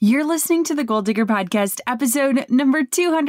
You're listening to the Goal Digger Podcast, episode number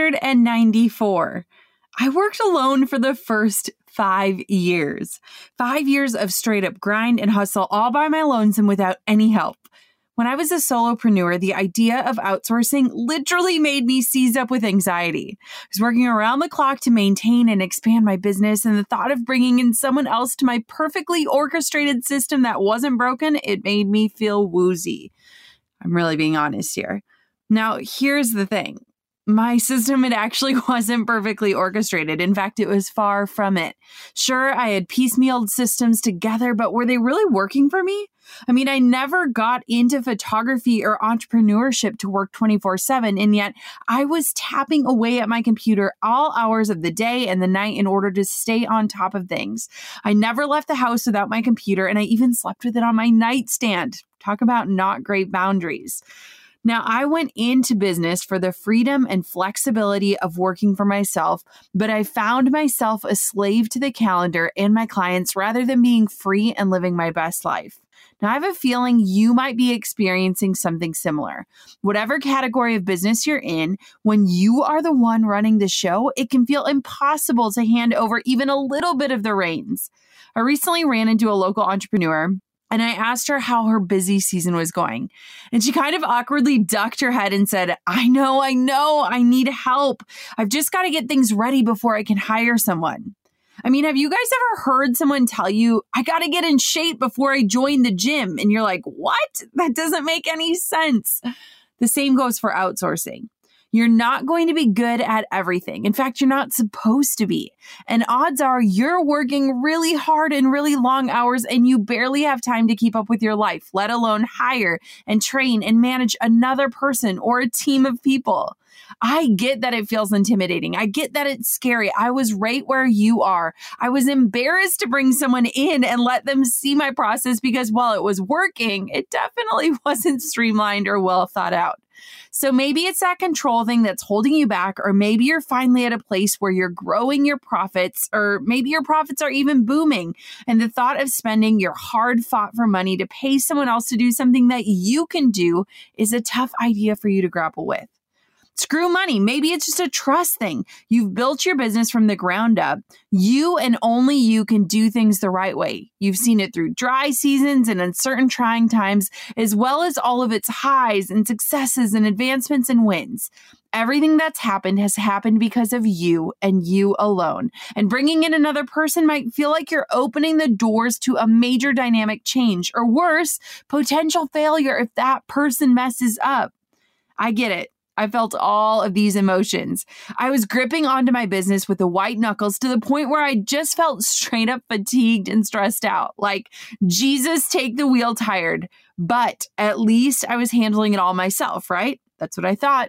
294. I worked alone for the first 5 years. 5 years of straight up grind and hustle all by my lonesome without any help. When I was a solopreneur, the idea of outsourcing literally made me seize up with anxiety. I was working around the clock to maintain and expand my business, and the thought of bringing in someone else to my perfectly orchestrated system that wasn't broken, it made me feel woozy. I'm really being honest here. Now, here's the thing. My system, it actually wasn't perfectly orchestrated. In fact, it was far from it. Sure, I had piecemealed systems together, but were they really working for me? I mean, I never got into photography or entrepreneurship to work 24/7, and yet I was tapping away at my computer all hours of the day and the night in order to stay on top of things. I never left the house without my computer, and I even slept with it on my nightstand. Talk about not great boundaries. Now, I went into business for the freedom and flexibility of working for myself, but I found myself a slave to the calendar and my clients rather than being free and living my best life. Now, I have a feeling you might be experiencing something similar. Whatever category of business you're in, when you are the one running the show, it can feel impossible to hand over even a little bit of the reins. I recently ran into a local entrepreneur, and I asked her how her busy season was going. And she kind of awkwardly ducked her head and said, I know, I need help. I've just got to get things ready before I can hire someone. I mean, have you guys ever heard someone tell you, I got to get in shape before I join the gym? And you're like, what? That doesn't make any sense. The same goes for outsourcing. You're not going to be good at everything. In fact, you're not supposed to be. And odds are you're working really hard and really long hours and you barely have time to keep up with your life, let alone hire and train and manage another person or a team of people. I get that it feels intimidating. I get that it's scary. I was right where you are. I was embarrassed to bring someone in and let them see my process because while it was working, it definitely wasn't streamlined or well thought out. So maybe it's that control thing that's holding you back, or maybe you're finally at a place where you're growing your profits, or maybe your profits are even booming. And the thought of spending your hard fought for money to pay someone else to do something that you can do is a tough idea for you to grapple with. Screw money. Maybe it's just a trust thing. You've built your business from the ground up. You and only you can do things the right way. You've seen it through dry seasons and uncertain trying times, as well as all of its highs and successes and advancements and wins. Everything that's happened has happened because of you and you alone. And bringing in another person might feel like you're opening the doors to a major dynamic change, or worse, potential failure if that person messes up. I get it. I felt all of these emotions. I was gripping onto my business with the white knuckles to the point where I just felt straight up fatigued and stressed out. Like, Jesus, take the wheel tired. But at least I was handling it all myself, right? That's what I thought.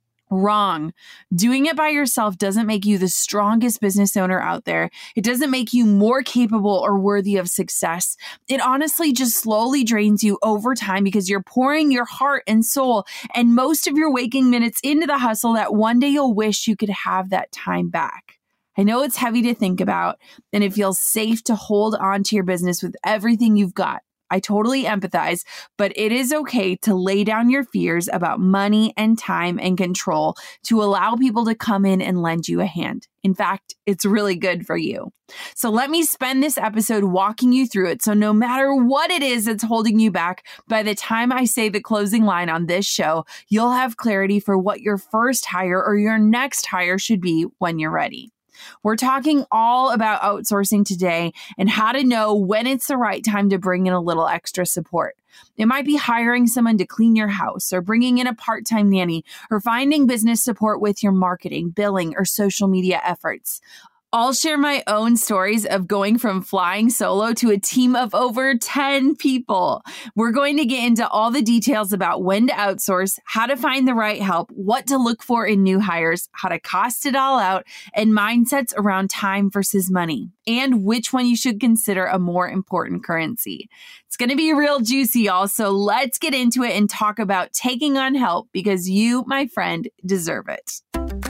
Wrong. Doing it by yourself doesn't make you the strongest business owner out there. It doesn't make you more capable or worthy of success. It honestly just slowly drains you over time because you're pouring your heart and soul and most of your waking minutes into the hustle that one day you'll wish you could have that time back. I know it's heavy to think about, and it feels safe to hold on to your business with everything you've got. I totally empathize, but it is okay to lay down your fears about money and time and control to allow people to come in and lend you a hand. In fact, it's really good for you. So let me spend this episode walking you through it. So no matter what it is that's holding you back, by the time I say the closing line on this show, you'll have clarity for what your first hire or your next hire should be when you're ready. We're talking all about outsourcing today and how to know when it's the right time to bring in a little extra support. It might be hiring someone to clean your house, or bringing in a part-time nanny, or finding business support with your marketing, billing, or social media efforts. I'll share my own stories of going from flying solo to a team of over 10 people. We're going to get into all the details about when to outsource, how to find the right help, what to look for in new hires, how to cost it all out, and mindsets around time versus money, and which one you should consider a more important currency. It's going to be real juicy, y'all. So let's get into it and talk about taking on help, because you, my friend, deserve it.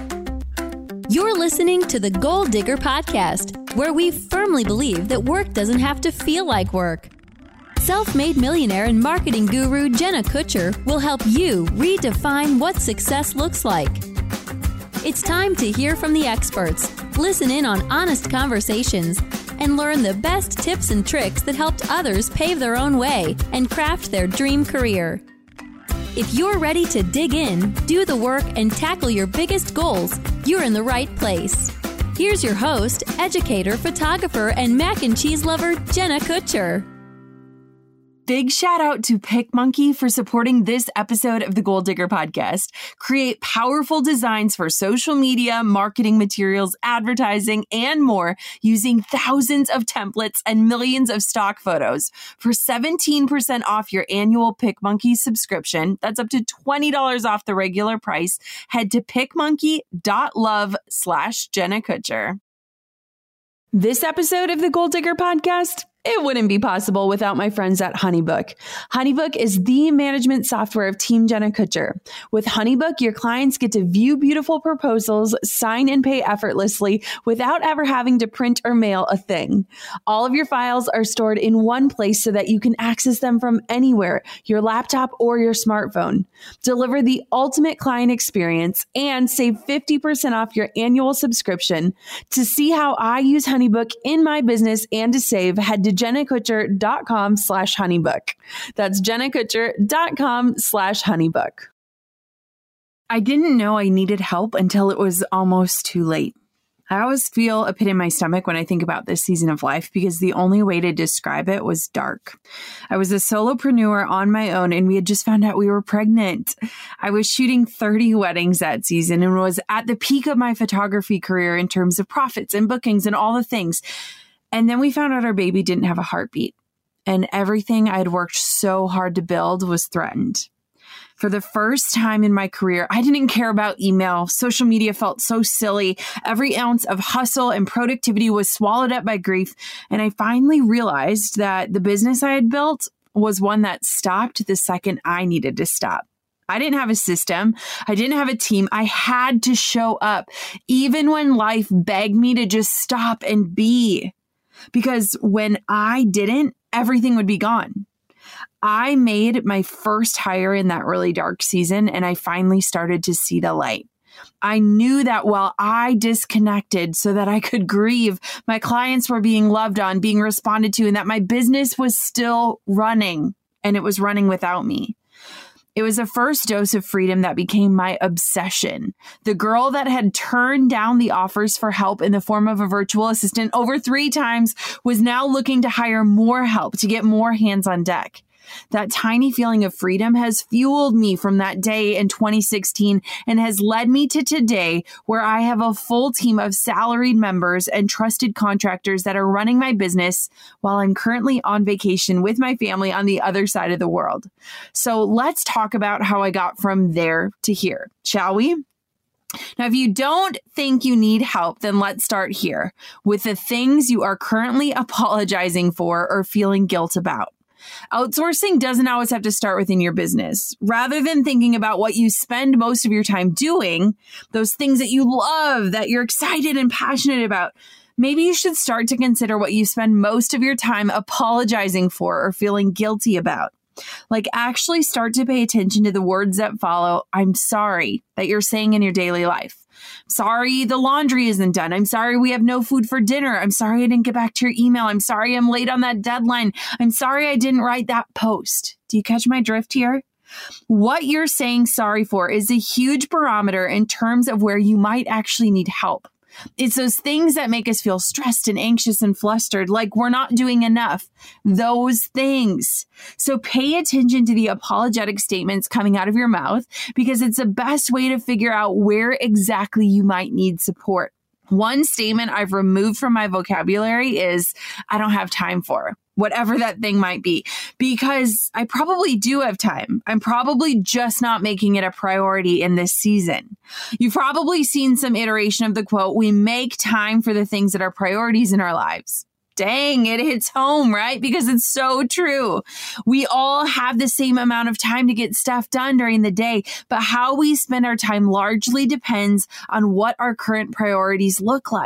You're listening to the Goal Digger Podcast, where we firmly believe that work doesn't have to feel like work. Self-made millionaire and marketing guru Jenna Kutcher will help you redefine what success looks like. It's time to hear from the experts, listen in on honest conversations, and learn the best tips and tricks that helped others pave their own way and craft their dream career. If you're ready to dig in, do the work, and tackle your biggest goals, you're in the right place. Here's your host, educator, photographer, and mac and cheese lover, Jenna Kutcher. Big shout out to PicMonkey for supporting this episode of the Goal Digger Podcast. Create powerful designs for social media, marketing materials, advertising, and more using thousands of templates and millions of stock photos. For 17% off your annual PicMonkey subscription, that's up to $20 off the regular price, head to picmonkey.love/Jenna Kutcher. This episode of the Goal Digger Podcast, it wouldn't be possible without my friends at HoneyBook. HoneyBook is the management software of Team Jenna Kutcher. With HoneyBook, your clients get to view beautiful proposals, sign and pay effortlessly without ever having to print or mail a thing. All of your files are stored in one place so that you can access them from anywhere, your laptop or your smartphone. Deliver the ultimate client experience and save 50% off your annual subscription. To see how I use HoneyBook in my business and to save, head to jennakutcher.com/honeybook. That's jennakutcher.com/honeybook. I didn't know I needed help until it was almost too late. I always feel a pit in my stomach when I think about this season of life because the only way to describe it was dark. I was a solopreneur on my own and we had just found out we were pregnant. I was shooting 30 weddings that season and was at the peak of my photography career in terms of profits and bookings and all the things. And then we found out our baby didn't have a heartbeat and everything I had worked so hard to build was threatened. For the first time in my career, I didn't care about email. Social media felt so silly. Every ounce of hustle and productivity was swallowed up by grief. And I finally realized that the business I had built was one that stopped the second I needed to stop. I didn't have a system. I didn't have a team. I had to show up, even when life begged me to just stop and be. Because when I didn't, everything would be gone. I made my first hire in that really dark season, and I finally started to see the light. I knew that while I disconnected so that I could grieve, my clients were being loved on, being responded to, and that my business was still running, and it was running without me. It was the first dose of freedom that became my obsession. The girl that had turned down the offers for help in the form of a virtual assistant over 3 times was now looking to hire more help to get more hands on deck. That tiny feeling of freedom has fueled me from that day in 2016 and has led me to today, where I have a full team of salaried members and trusted contractors that are running my business while I'm currently on vacation with my family on the other side of the world. So let's talk about how I got from there to here, shall we? Now, if you don't think you need help, then let's start here with the things you are currently apologizing for or feeling guilt about. Outsourcing doesn't always have to start within your business. Rather than thinking about what you spend most of your time doing, those things that you love, that you're excited and passionate about, maybe you should start to consider what you spend most of your time apologizing for or feeling guilty about. Like actually start to pay attention to the words that follow, "I'm sorry," that you're saying in your daily life. Sorry, the laundry isn't done. I'm sorry we have no food for dinner. I'm sorry I didn't get back to your email. I'm sorry I'm late on that deadline. I'm sorry I didn't write that post. Do you catch my drift here? What you're saying sorry for is a huge barometer in terms of where you might actually need help. It's those things that make us feel stressed and anxious and flustered, like we're not doing enough. Those things. So pay attention to the apologetic statements coming out of your mouth because it's the best way to figure out where exactly you might need support. One statement I've removed from my vocabulary is, "I don't have time for," whatever that thing might be, because I probably do have time. I'm probably just not making it a priority in this season. You've probably seen some iteration of the quote, "We make time for the things that are priorities in our lives." Dang, it hits home, right? Because it's so true. We all have the same amount of time to get stuff done during the day, but how we spend our time largely depends on what our current priorities look like.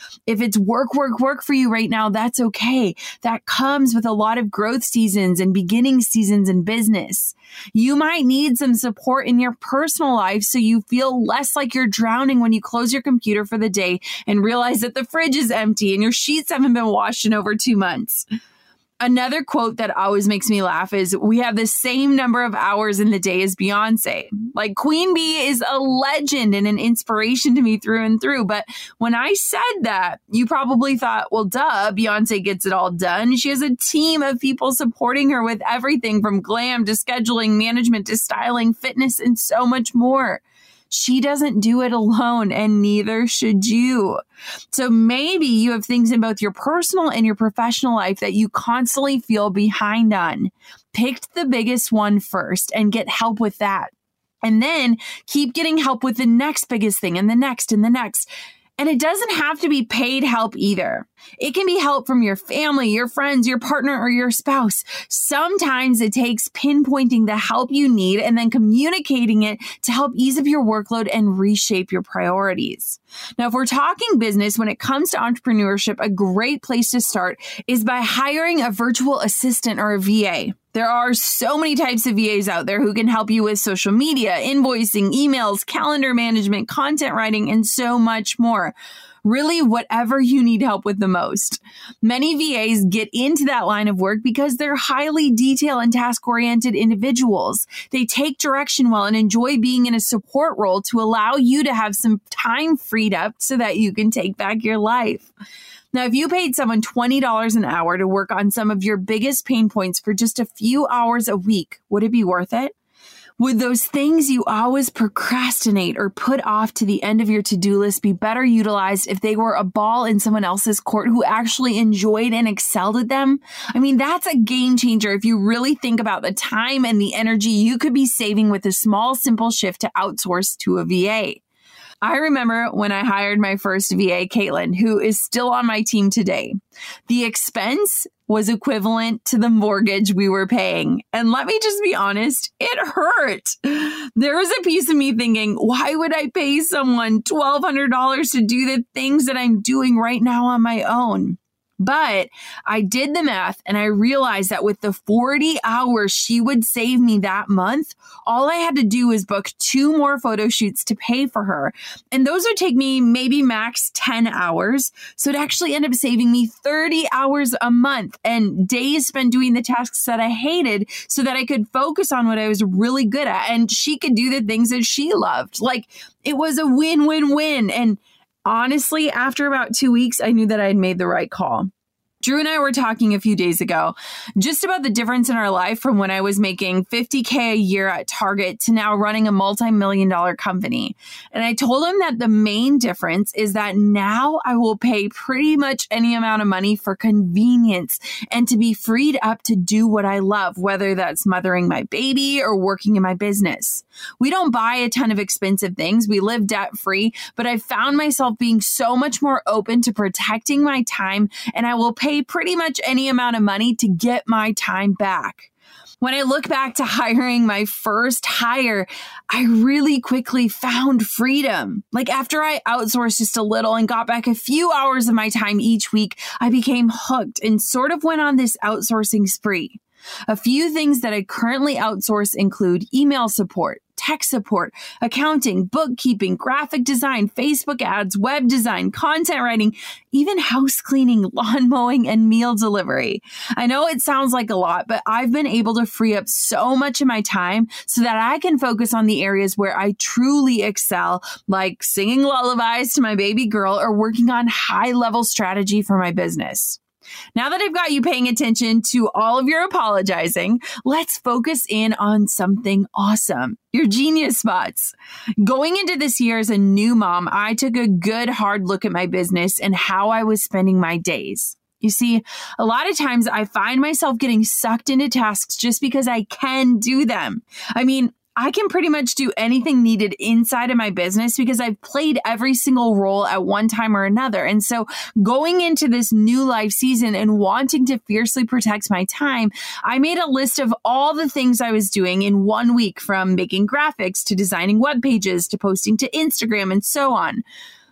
If it's work for you right now, that's okay. That comes with a lot of growth seasons and beginning seasons in business. You might need some support in your personal life so you feel less like you're drowning when you close your computer for the day and realize that the fridge is empty and your sheets haven't been washed in over 2 months. Another quote that always makes me laugh is, we have the same number of hours in the day as Beyonce. Like, Queen Bee is a legend and an inspiration to me through and through. But when I said that, you probably thought, well, duh, Beyonce gets it all done. She has a team of people supporting her with everything from glam to scheduling, management to styling, fitness, and so much more. She doesn't do it alone, and neither should you. So maybe you have things in both your personal and your professional life that you constantly feel behind on. Pick the biggest one first and get help with that. And then keep getting help with the next biggest thing and the next and the next. And it doesn't have to be paid help either. It can be help from your family, your friends, your partner, or your spouse. Sometimes it takes pinpointing the help you need and then communicating it to help ease up your workload and reshape your priorities. Now, if we're talking business, when it comes to entrepreneurship, a great place to start is by hiring a virtual assistant or a VA. There are so many types of VAs out there who can help you with social media, invoicing, emails, calendar management, content writing, and so much more. Really, whatever you need help with the most. Many VAs get into that line of work because they're highly detail and task-oriented individuals. They take direction well and enjoy being in a support role to allow you to have some time freed up so that you can take back your life. Now, if you paid someone $20 an hour to work on some of your biggest pain points for just a few hours a week, would it be worth it? Would those things you always procrastinate or put off to the end of your to-do list be better utilized if they were a ball in someone else's court who actually enjoyed and excelled at them? I mean, that's a game changer if you really think about the time and the energy you could be saving with a small, simple shift to outsource to a VA. I remember when I hired my first VA, Caitlin, who is still on my team today. The expense was equivalent to the mortgage we were paying. And let me just be honest, it hurt. There was a piece of me thinking, why would I pay someone $1,200 to do the things that I'm doing right now on my own? But I did the math and I realized that with the 40 hours she would save me that month, all I had to do was book 2 more photo shoots to pay for her. And those would take me maybe max 10 hours. So it actually ended up saving me 30 hours a month and days spent doing the tasks that I hated so that I could focus on what I was really good at. And she could do the things that she loved. Like, it was a win-win-win. And honestly, after about 2 weeks, I knew that I'd made the right call. Drew and I were talking a few days ago just about the difference in our life from when I was making $50K a year at Target to now running a multi-million-dollar company. And I told him that the main difference is that now I will pay pretty much any amount of money for convenience and to be freed up to do what I love, whether that's mothering my baby or working in my business. We don't buy a ton of expensive things. We live debt-free, but I found myself being so much more open to protecting my time, and I will pay pretty much any amount of money to get my time back. When I look back to hiring my first hire, I really quickly found freedom. Like, after I outsourced just a little and got back a few hours of my time each week, I became hooked and sort of went on this outsourcing spree. A few things that I currently outsource include email support, tech support, accounting, bookkeeping, graphic design, Facebook ads, web design, content writing, even house cleaning, lawn mowing, and meal delivery. I know it sounds like a lot, but I've been able to free up so much of my time so that I can focus on the areas where I truly excel, like singing lullabies to my baby girl or working on high-level strategy for my business. Now that I've got you paying attention to all of your apologizing, let's focus in on something awesome, your genius spots. Going into this year as a new mom, I took a good hard look at my business and how I was spending my days. You see, a lot of times I find myself getting sucked into tasks just because I can do them. I mean, I can pretty much do anything needed inside of my business because I've played every single role at one time or another. And so going into this new life season and wanting to fiercely protect my time, I made a list of all the things I was doing in 1 week, from making graphics to designing web pages to posting to Instagram and so on.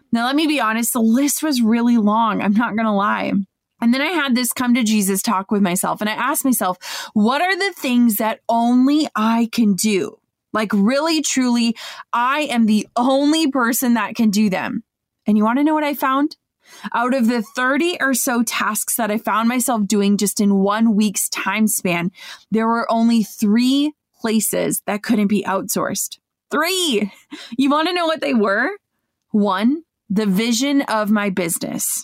Now, let me be honest, the list was really long. I'm not going to lie. And then I had this come to Jesus talk with myself. And I asked myself, what are the things that only I can do? Like really, truly, I am the only person that can do them. And you want to know what I found? Out of the 30 or so tasks that I found myself doing just in 1 week's time span, there were only 3 places that couldn't be outsourced. 3! You want to know what they were? 1, the vision of my business.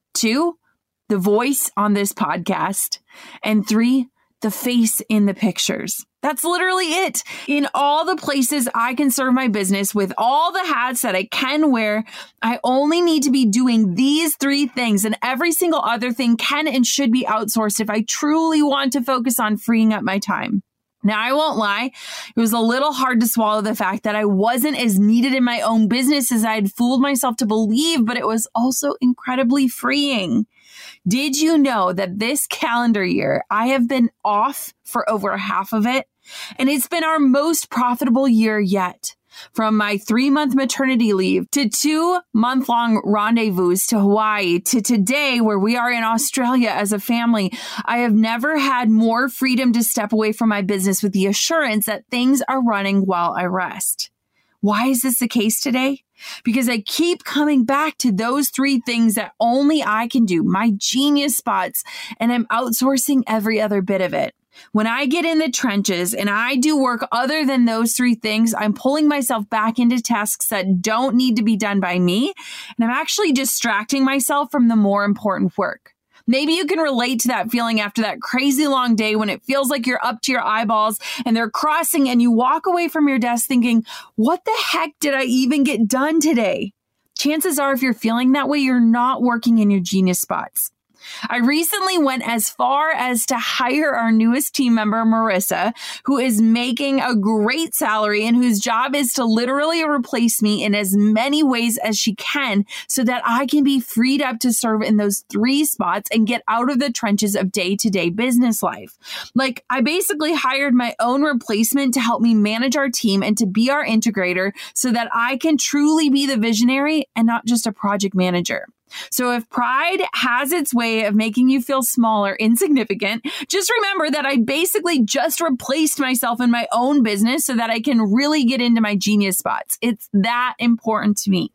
2, the voice on this podcast. And 3, the face in the pictures. That's literally it. In all the places I can serve my business with all the hats that I can wear, I only need to be doing these 3 things, and every single other thing can and should be outsourced if I truly want to focus on freeing up my time. Now, I won't lie, it was a little hard to swallow the fact that I wasn't as needed in my own business as I had fooled myself to believe, but it was also incredibly freeing. Did you know that this calendar year, I have been off for over half of it? And it's been our most profitable year yet. From my 3-month maternity leave to 2-month-long rendezvous to Hawaii to today where we are in Australia as a family, I have never had more freedom to step away from my business with the assurance that things are running while I rest. Why is this the case today? Because I keep coming back to those 3 things that only I can do, my genius spots, and I'm outsourcing every other bit of it. When I get in the trenches and I do work other than those 3 things, I'm pulling myself back into tasks that don't need to be done by me, and I'm actually distracting myself from the more important work. Maybe you can relate to that feeling after that crazy long day when it feels like you're up to your eyeballs and they're crossing and you walk away from your desk thinking, what the heck did I even get done today? Chances are if you're feeling that way, you're not working in your genius spots. I recently went as far as to hire our newest team member, Marissa, who is making a great salary and whose job is to literally replace me in as many ways as she can so that I can be freed up to serve in those 3 spots and get out of the trenches of day-to-day business life. Like, I basically hired my own replacement to help me manage our team and to be our integrator so that I can truly be the visionary and not just a project manager. So if pride has its way of making you feel small or insignificant, just remember that I basically just replaced myself in my own business so that I can really get into my genius spots. It's that important to me.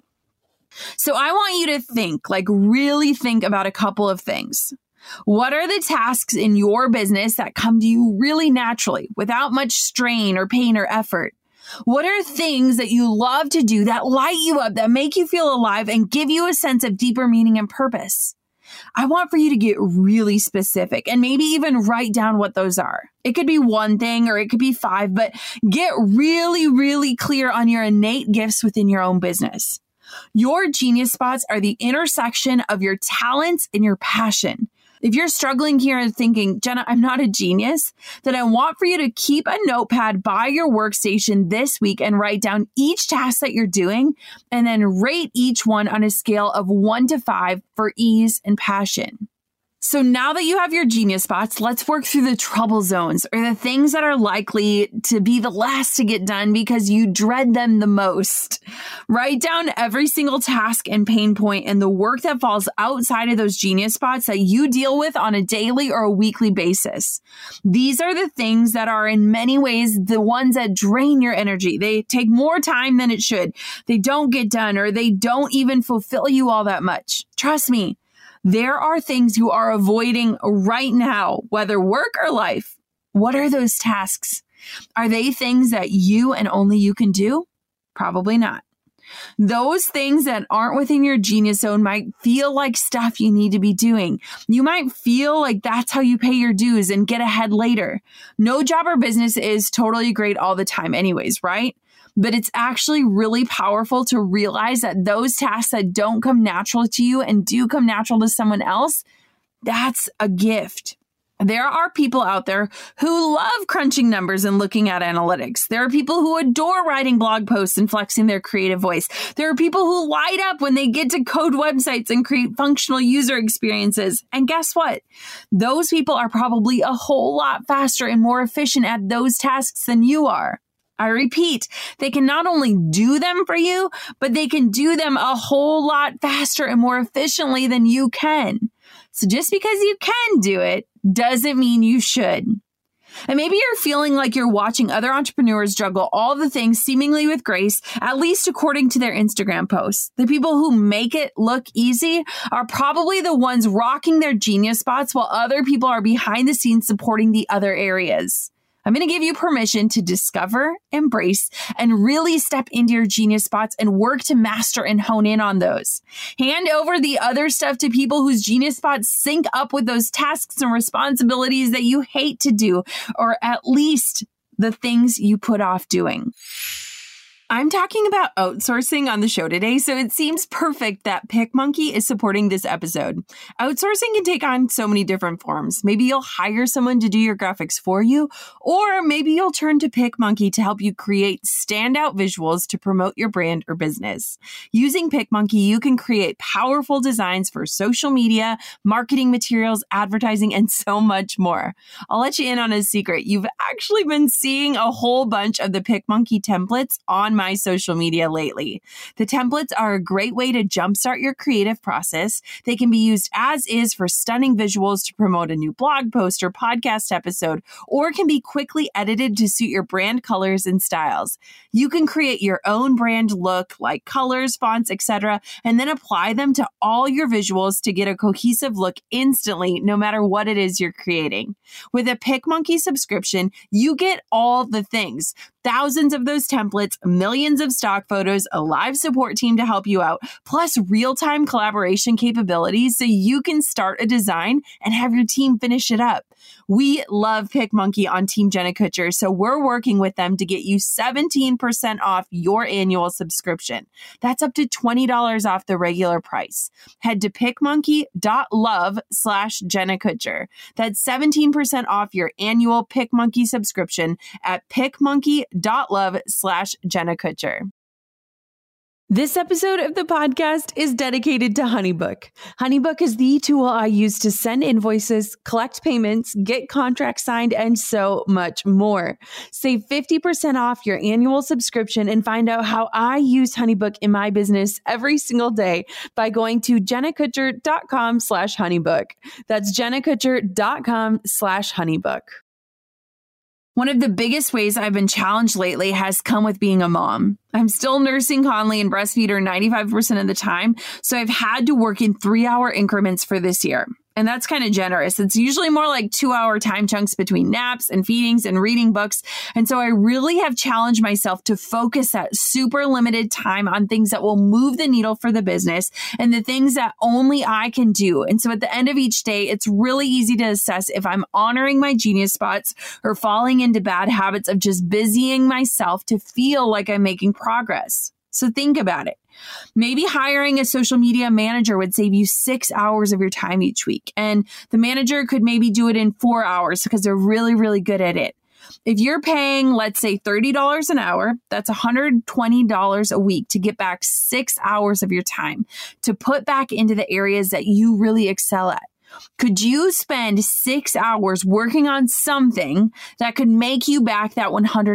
So I want you to think, really think about a couple of things. What are the tasks in your business that come to you really naturally without much strain or pain or effort? What are things that you love to do that light you up, that make you feel alive and give you a sense of deeper meaning and purpose? I want for you to get really specific and maybe even write down what those are. It could be 1 thing or it could be 5, but get really, really clear on your innate gifts within your own business. Your genius spots are the intersection of your talents and your passion. If you're struggling here and thinking, Jenna, I'm not a genius, then I want for you to keep a notepad by your workstation this week and write down each task that you're doing and then rate each one on a scale of 1 to 5 for ease and passion. So now that you have your genius spots, let's work through the trouble zones or the things that are likely to be the last to get done because you dread them the most. Write down every single task and pain point and the work that falls outside of those genius spots that you deal with on a daily or a weekly basis. These are the things that are in many ways the ones that drain your energy. They take more time than it should. They don't get done or they don't even fulfill you all that much. Trust me. There are things you are avoiding right now, whether work or life. What are those tasks? Are they things that you and only you can do? Probably not. Those things that aren't within your genius zone might feel like stuff you need to be doing. You might feel like that's how you pay your dues and get ahead later. No job or business is totally great all the time anyways, right? But it's actually really powerful to realize that those tasks that don't come natural to you and do come natural to someone else, that's a gift. There are people out there who love crunching numbers and looking at analytics. There are people who adore writing blog posts and flexing their creative voice. There are people who light up when they get to code websites and create functional user experiences. And guess what? Those people are probably a whole lot faster and more efficient at those tasks than you are. I repeat, they can not only do them for you, but they can do them a whole lot faster and more efficiently than you can. So just because you can do it doesn't mean you should. And maybe you're feeling like you're watching other entrepreneurs juggle all the things seemingly with grace, at least according to their Instagram posts. The people who make it look easy are probably the ones rocking their genius spots while other people are behind the scenes supporting the other areas. I'm going to give you permission to discover, embrace, and really step into your genius spots and work to master and hone in on those. Hand over the other stuff to people whose genius spots sync up with those tasks and responsibilities that you hate to do, or at least the things you put off doing. I'm talking about outsourcing on the show today, so it seems perfect that PicMonkey is supporting this episode. Outsourcing can take on so many different forms. Maybe you'll hire someone to do your graphics for you, or maybe you'll turn to PicMonkey to help you create standout visuals to promote your brand or business. Using PicMonkey, you can create powerful designs for social media, marketing materials, advertising, and so much more. I'll let you in on a secret. You've actually been seeing a whole bunch of the PicMonkey templates on my social media lately. The templates are a great way to jumpstart your creative process. They can be used as is for stunning visuals to promote a new blog post or podcast episode, or can be quickly edited to suit your brand colors and styles. You can create your own brand look like colors, fonts, etc., and then apply them to all your visuals to get a cohesive look instantly, no matter what it is you're creating. With a PicMonkey subscription, you get all the things. Thousands of those templates, millions of stock photos, a live support team to help you out, plus real-time collaboration capabilities so you can start a design and have your team finish it up. We love PicMonkey on Team Jenna Kutcher, so we're working with them to get you 17% off your annual subscription. That's up to $20 off the regular price. Head to picmonkey.love/Jenna Kutcher. That's 17% off your annual PicMonkey subscription at picmonkey.love/Jenna Kutcher. This episode of the podcast is dedicated to HoneyBook. HoneyBook is the tool I use to send invoices, collect payments, get contracts signed, and so much more. Save 50% off your annual subscription and find out how I use HoneyBook in my business every single day by going to jennakutcher.com/HoneyBook. That's jennakutcher.com/HoneyBook. One of the biggest ways I've been challenged lately has come with being a mom. I'm still nursing Conley and breastfeed her 95% of the time, so I've had to work in 3-hour increments for this year. And that's kind of generous. It's usually more like 2-hour time chunks between naps and feedings and reading books. And so I really have challenged myself to focus that super limited time on things that will move the needle for the business and the things that only I can do. And so at the end of each day, it's really easy to assess if I'm honoring my genius spots or falling into bad habits of just busying myself to feel like I'm making progress. So think about it. Maybe hiring a social media manager would save you 6 hours of your time each week. And the manager could maybe do it in 4 hours because they're really, really good at it. If you're paying, let's say, $30 an hour, that's $120 a week to get back 6 hours of your time to put back into the areas that you really excel at. Could you spend 6 hours working on something that could make you back that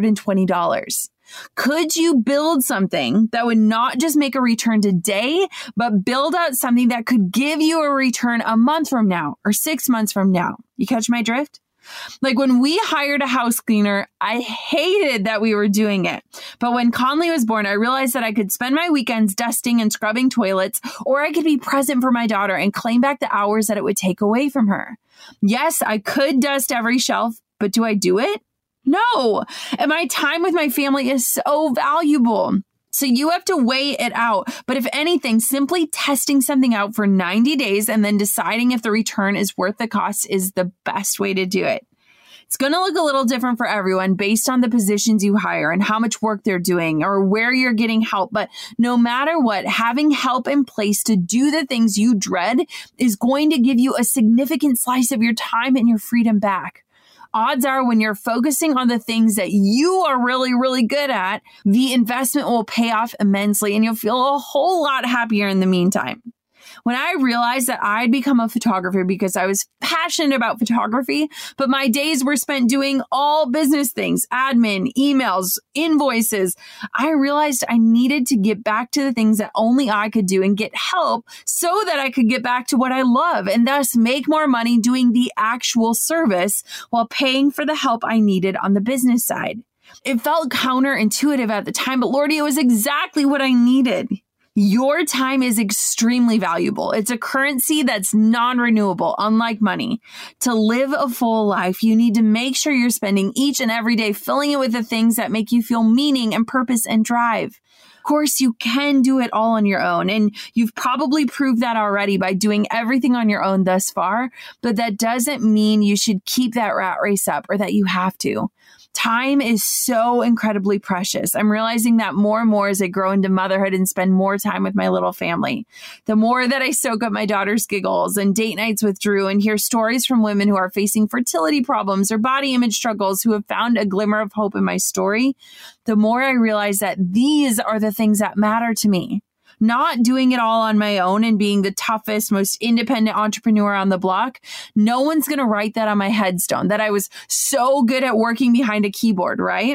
$120? Could you build something that would not just make a return today, but build out something that could give you a return a month from now or 6 months from now? You catch my drift? Like when we hired a house cleaner, I hated that we were doing it. But when Conley was born, I realized that I could spend my weekends dusting and scrubbing toilets, or I could be present for my daughter and claim back the hours that it would take away from her. Yes, I could dust every shelf, but do I do it? No. And my time with my family is so valuable. So you have to weigh it out. But if anything, simply testing something out for 90 days and then deciding if the return is worth the cost is the best way to do it. It's going to look a little different for everyone based on the positions you hire and how much work they're doing or where you're getting help. But no matter what, having help in place to do the things you dread is going to give you a significant slice of your time and your freedom back. Odds are when you're focusing on the things that you are really, really good at, the investment will pay off immensely and you'll feel a whole lot happier in the meantime. When I realized that I'd become a photographer because I was passionate about photography, but my days were spent doing all business things, admin, emails, invoices, I realized I needed to get back to the things that only I could do and get help so that I could get back to what I love and thus make more money doing the actual service while paying for the help I needed on the business side. It felt counterintuitive at the time, but Lordy, it was exactly what I needed. Your time is extremely valuable. It's a currency that's non-renewable, unlike money. To live a full life, you need to make sure you're spending each and every day filling it with the things that make you feel meaning and purpose and drive. Of course, you can do it all on your own, and you've probably proved that already by doing everything on your own thus far, but that doesn't mean you should keep that rat race up or that you have to. Time is so incredibly precious. I'm realizing that more and more as I grow into motherhood and spend more time with my little family. The more that I soak up my daughter's giggles and date nights with Drew and hear stories from women who are facing fertility problems or body image struggles who have found a glimmer of hope in my story, the more I realize that these are the things that matter to me. Not doing it all on my own and being the toughest, most independent entrepreneur on the block. No one's going to write that on my headstone, that I was so good at working behind a keyboard, right?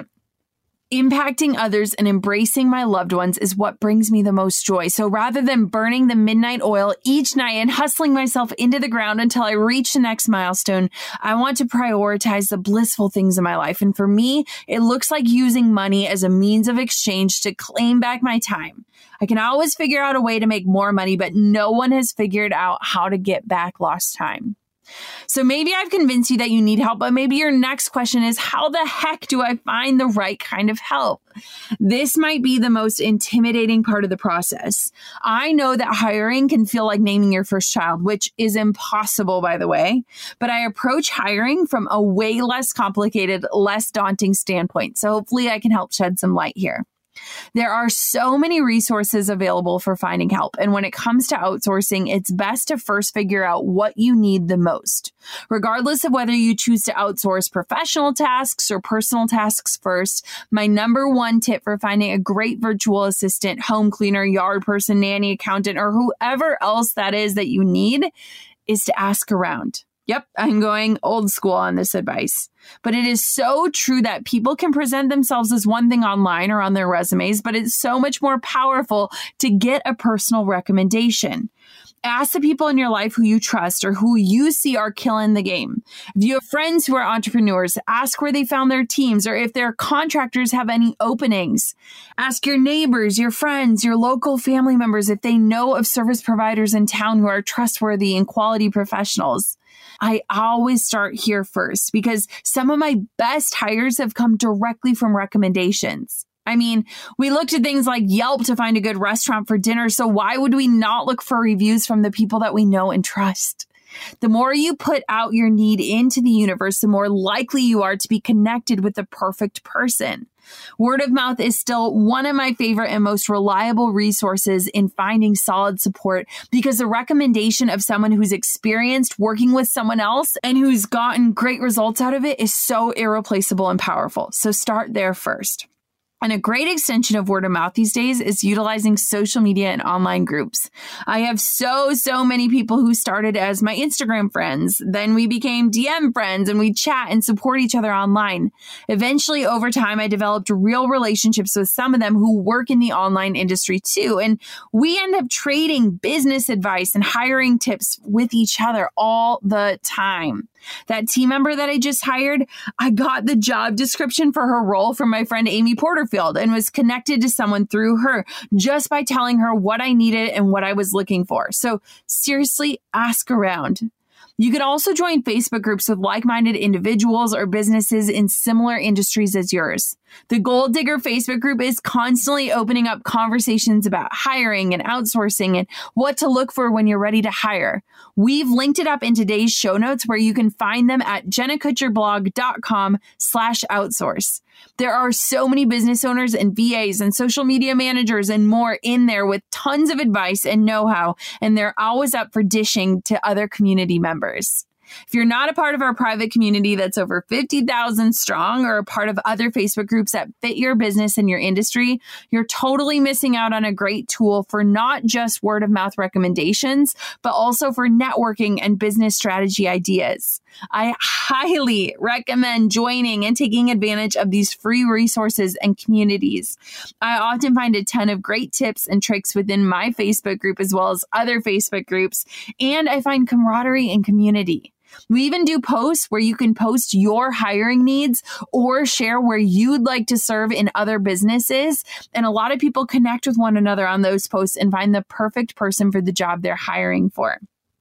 Impacting others and embracing my loved ones is what brings me the most joy. So rather than burning the midnight oil each night and hustling myself into the ground until I reach the next milestone, I want to prioritize the blissful things in my life. And for me, it looks like using money as a means of exchange to claim back my time. I can always figure out a way to make more money, but no one has figured out how to get back lost time. So maybe I've convinced you that you need help, but maybe your next question is, how the heck do I find the right kind of help? This might be the most intimidating part of the process. I know that hiring can feel like naming your first child, which is impossible, by the way, but I approach hiring from a way less complicated, less daunting standpoint. So hopefully I can help shed some light here. There are so many resources available for finding help. And when it comes to outsourcing, it's best to first figure out what you need the most. Regardless of whether you choose to outsource professional tasks or personal tasks first, my number one tip for finding a great virtual assistant, home cleaner, yard person, nanny, accountant, or whoever else that is that you need is to ask around. Yep, I'm going old school on this advice. But it is so true that people can present themselves as one thing online or on their resumes, but it's so much more powerful to get a personal recommendation. Ask the people in your life who you trust or who you see are killing the game. If you have friends who are entrepreneurs, ask where they found their teams or if their contractors have any openings. Ask your neighbors, your friends, your local family members if they know of service providers in town who are trustworthy and quality professionals. I always start here first because some of my best hires have come directly from recommendations. I mean, we looked at things like Yelp to find a good restaurant for dinner, so why would we not look for reviews from the people that we know and trust? The more you put out your need into the universe, the more likely you are to be connected with the perfect person. Word of mouth is still one of my favorite and most reliable resources in finding solid support because the recommendation of someone who's experienced working with someone else and who's gotten great results out of it is so irreplaceable and powerful. So start there first. And a great extension of word of mouth these days is utilizing social media and online groups. I have so many people who started as my Instagram friends. Then we became DM friends and we chat and support each other online. Eventually, over time, I developed real relationships with some of them who work in the online industry too. And we end up trading business advice and hiring tips with each other all the time. That team member that I just hired, I got the job description for her role from my friend Amy Porterfield and was connected to someone through her just by telling her what I needed and what I was looking for. So seriously, ask around. You can also join Facebook groups with like-minded individuals or businesses in similar industries as yours. The Goal Digger Facebook group is constantly opening up conversations about hiring and outsourcing and what to look for when you're ready to hire. We've linked it up in today's show notes where you can find them at jennakutcherblog.com/outsource. There are so many business owners and VAs and social media managers and more in there with tons of advice and know-how, and they're always up for dishing to other community members. If you're not a part of our private community that's over 50,000 strong or a part of other Facebook groups that fit your business and your industry, you're totally missing out on a great tool for not just word of mouth recommendations, but also for networking and business strategy ideas. I highly recommend joining and taking advantage of these free resources and communities. I often find a ton of great tips and tricks within my Facebook group as well as other Facebook groups, and I find camaraderie and community. We even do posts where you can post your hiring needs or share where you'd like to serve in other businesses. And a lot of people connect with one another on those posts and find the perfect person for the job they're hiring for.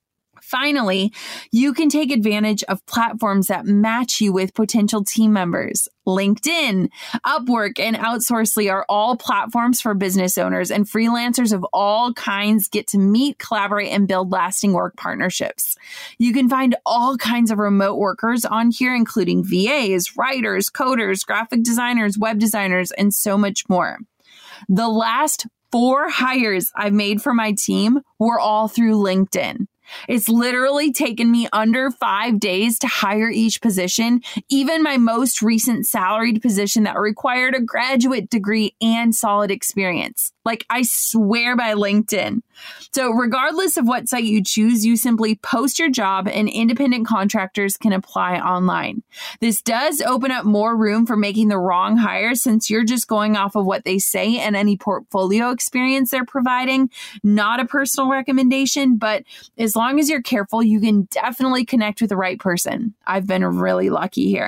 Finally, you can take advantage of platforms that match you with potential team members. LinkedIn, Upwork, and Outsourcely are all platforms for business owners, and freelancers of all kinds get to meet, collaborate, and build lasting work partnerships. You can find all kinds of remote workers on here, including VAs, writers, coders, graphic designers, web designers, and so much more. The last 4 hires I've made for my team were all through LinkedIn. It's literally taken me under 5 days to hire each position, even my most recent salaried position that required a graduate degree and solid experience. Like, I swear by LinkedIn. So regardless of what site you choose, you simply post your job and independent contractors can apply online. This does open up more room for making the wrong hire since you're just going off of what they say and any portfolio experience they're providing, not a personal recommendation, but as long as you're careful, you can definitely connect with the right person. I've been really lucky here.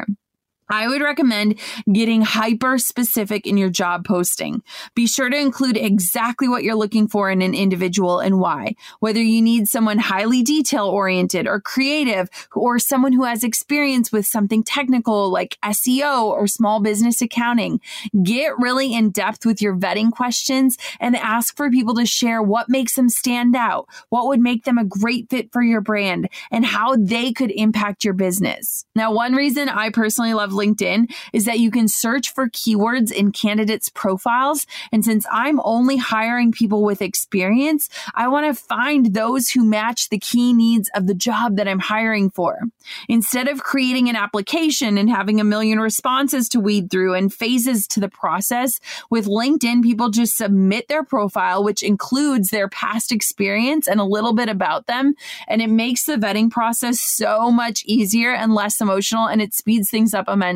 I would recommend getting hyper specific in your job posting. Be sure to include exactly what you're looking for in an individual and why. Whether you need someone highly detail oriented or creative, or someone who has experience with something technical like SEO or small business accounting. Get really in depth with your vetting questions and ask for people to share what makes them stand out, what would make them a great fit for your brand, and how they could impact your business. Now, one reason I personally love LinkedIn is that you can search for keywords in candidates' profiles. And since I'm only hiring people with experience, I want to find those who match the key needs of the job that I'm hiring for. Instead of creating an application and having a million responses to weed through and phases to the process, with LinkedIn, people just submit their profile, which includes their past experience and a little bit about them. And it makes the vetting process so much easier and less emotional, and it speeds things up immensely.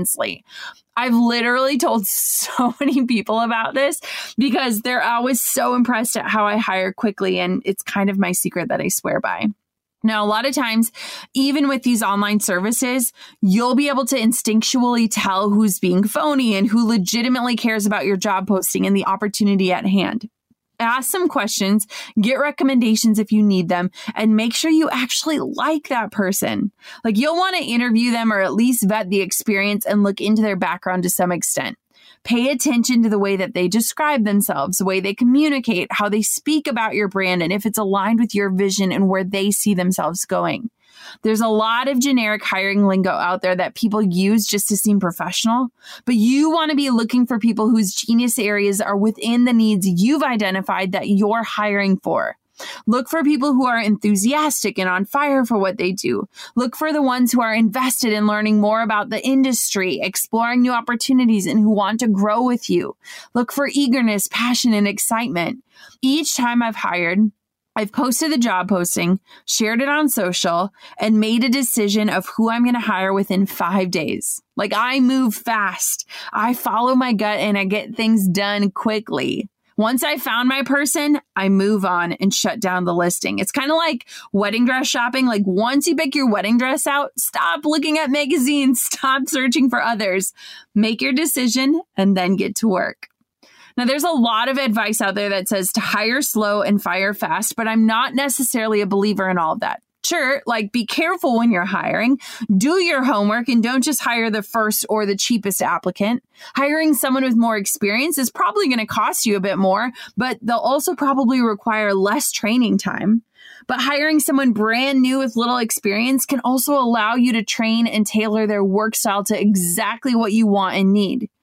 I've literally told so many people about this because they're always so impressed at how I hire quickly, and it's kind of my secret that I swear by. Now, a lot of times, even with these online services, you'll be able to instinctually tell who's being phony and who legitimately cares about your job posting and the opportunity at hand. Ask some questions, get recommendations if you need them, and make sure you actually like that person. Like, you'll want to interview them or at least vet the experience and look into their background to some extent. Pay attention to the way that they describe themselves, the way they communicate, how they speak about your brand, and if it's aligned with your vision and where they see themselves going. There's a lot of generic hiring lingo out there that people use just to seem professional, but you want to be looking for people whose genius areas are within the needs you've identified that you're hiring for. Look for people who are enthusiastic and on fire for what they do. Look for the ones who are invested in learning more about the industry, exploring new opportunities, and who want to grow with you. Look for eagerness, passion, and excitement. Each time I've hired, I've posted the job posting, shared it on social, and made a decision of who I'm going to hire within 5 days. Like, I move fast. I follow my gut and I get things done quickly. Once I found my person, I move on and shut down the listing. It's kind of like wedding dress shopping. Like, once you pick your wedding dress out, stop looking at magazines, stop searching for others. Make your decision and then get to work. Now, there's a lot of advice out there that says to hire slow and fire fast, but I'm not necessarily a believer in all of that. Sure, like, be careful when you're hiring, do your homework, and don't just hire the first or the cheapest applicant. Hiring someone with more experience is probably going to cost you a bit more, but they'll also probably require less training time. But hiring someone brand new with little experience can also allow you to train and tailor their work style to exactly what you want and need.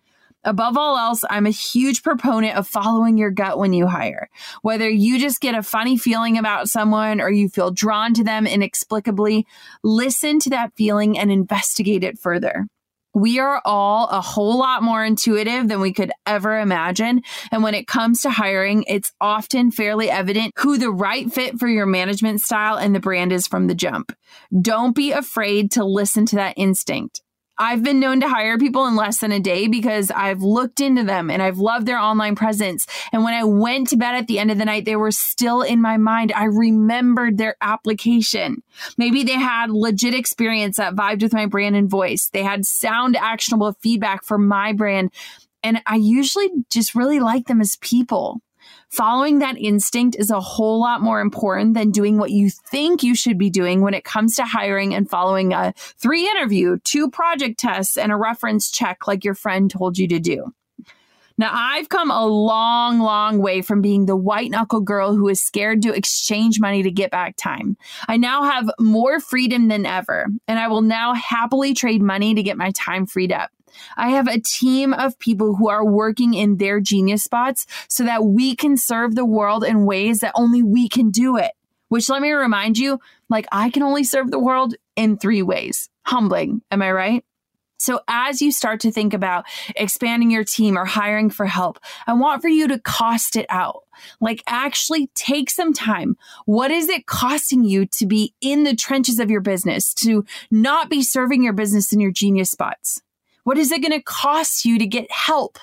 Above all else, I'm a huge proponent of following your gut when you hire. Whether you just get a funny feeling about someone or you feel drawn to them inexplicably, listen to that feeling and investigate it further. We are all a whole lot more intuitive than we could ever imagine. And when it comes to hiring, it's often fairly evident who the right fit for your management style and the brand is from the jump. Don't be afraid to listen to that instinct. I've been known to hire people in less than a day because I've looked into them and I've loved their online presence. And when I went to bed at the end of the night, they were still in my mind. I remembered their application. Maybe they had legit experience that vibed with my brand and voice. They had sound actionable feedback for my brand. And I usually just really like them as people. Following that instinct is a whole lot more important than doing what you think you should be doing when it comes to hiring and following a 3 interview, 2 project tests, and a reference check like your friend told you to do. Now, I've come a long, long way from being the white knuckle girl who is scared to exchange money to get back time. I now have more freedom than ever, and I will now happily trade money to get my time freed up. I have a team of people who are working in their genius spots so that we can serve the world in ways that only we can do it. Which, let me remind you, I can only serve the world in 3 ways. Humbling, am I right? So as you start to think about expanding your team or hiring for help, I want for you to cost it out. Actually take some time. What is it costing you to be in the trenches of your business, to not be serving your business in your genius spots? What is it going to cost you to get help?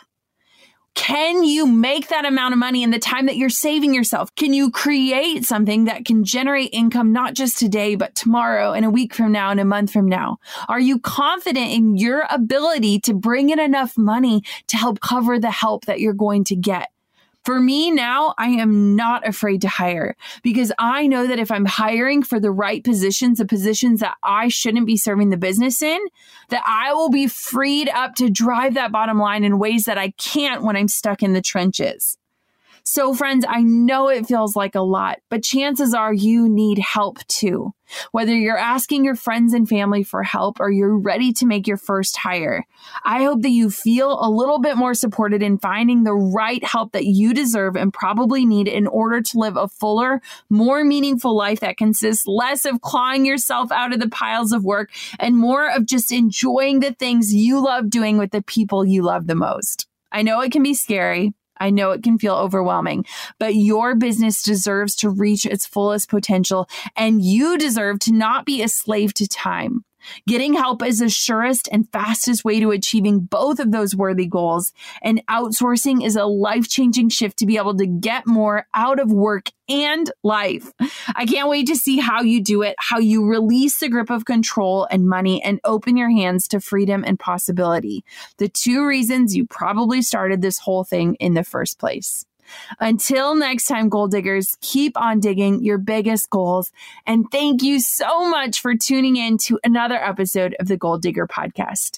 Can you make that amount of money in the time that you're saving yourself? Can you create something that can generate income not just today, but tomorrow and a week from now and a month from now? Are you confident in your ability to bring in enough money to help cover the help that you're going to get? For me now, I am not afraid to hire because I know that if I'm hiring for the right positions, the positions that I shouldn't be serving the business in, that I will be freed up to drive that bottom line in ways that I can't when I'm stuck in the trenches. So friends, I know it feels like a lot, but chances are you need help too. Whether you're asking your friends and family for help or you're ready to make your first hire, I hope that you feel a little bit more supported in finding the right help that you deserve and probably need in order to live a fuller, more meaningful life that consists less of clawing yourself out of the piles of work and more of just enjoying the things you love doing with the people you love the most. I know it can be scary. I know it can feel overwhelming, but your business deserves to reach its fullest potential, and you deserve to not be a slave to time. Getting help is the surest and fastest way to achieving both of those worthy goals, and outsourcing is a life-changing shift to be able to get more out of work and life. I can't wait to see how you do it, how you release the grip of control and money and open your hands to freedom and possibility. The 2 reasons you probably started this whole thing in the first place. Until next time, goal diggers, keep on digging your biggest goals. And thank you so much for tuning in to another episode of the Goal Digger Podcast.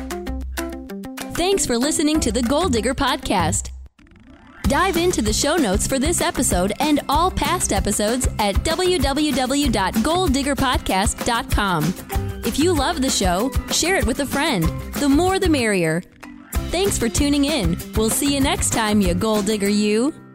Thanks for listening to the Goal Digger Podcast. Dive into the show notes for this episode and all past episodes at www.goaldiggerpodcast.com. If you love the show, share it with a friend. The more the merrier. Thanks for tuning in. We'll see you next time, you goal digger you.